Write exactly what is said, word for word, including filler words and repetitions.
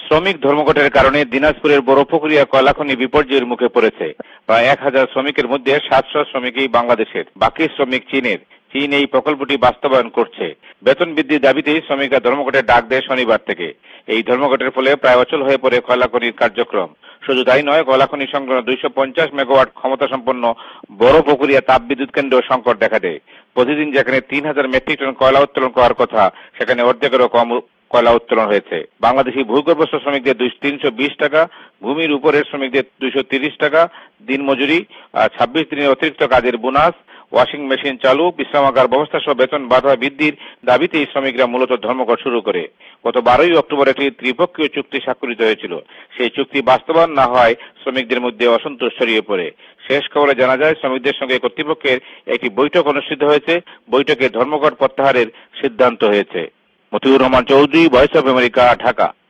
শ্রমিক ধর্মঘটের কারণে দিনাজপুরের বড়পুকুরিয়া কয়লাখনি বিপর্যয়ের মুখে পড়েছে। প্রায় এক হাজার শ্রমিকের মধ্যে সাতশো শ্রমিকই বাংলাদেশের, বাকি শ্রমিক চীনের। চীন এই প্রকল্পটি বাস্তবায়ন করছে। বেতন বৃদ্ধির দাবিতেই শ্রমিকরা ধর্মঘটের ডাক দেয় শনিবার থেকে। এই ধর্মঘটের ফলে প্রায় অচল হয়ে পড়ে কয়লাখনির কার্যক্রম। শুধু তাই নয়, কয়লাখনি সংলগ্ন দুইশো পঞ্চাশ মেগাওয়াট ক্ষমতা সম্পন্ন বড়পুকুরিয়া তাপবিদ্যুৎ কেন্দ্র সংকট দেখা দেয়। প্রতিদিন যেখানে তিন হাজার মেট্রিক টন কয়লা উত্তোলন করার কথা, সেখানে অর্ধেকেরও কম কয়লা উত্তোলন হয়েছে। বাংলাদেশি ভূগর্ভস্থ শ্রমিকদের তিনশো বিশ টাকা, ভূমির উপরের শ্রমিকদের দুইশো তিরিশ টাকা দিনমজুরি, ছাব্বিশ দিনের অতিরিক্ত কাজের বোনাস, ওয়াশিং মেশিন চালু, বিশ্রামাগার ব্যবস্থা সহ বেতন বাধা বৃদ্ধির দাবিতেই শ্রমিকরা মূলত ধর্মঘট শুরু করে। গত বারোই অক্টোবর একটি ত্রিপক্ষীয় চুক্তি স্বাক্ষরিত হয়েছিল। সেই চুক্তি বাস্তবায়ন না হয় শ্রমিকদের মধ্যে অসন্তোষ ছড়িয়ে পড়ে। শেষ খবরে জানা যায়, শ্রমিকদের সঙ্গে কর্তৃপক্ষের একটি বৈঠক অনুষ্ঠিত হয়েছে। বৈঠকে ধর্মঘট প্রত্যাহারের সিদ্ধান্ত হয়েছে। Motiur Rahman Chowdhury, voice of America, Dhaka.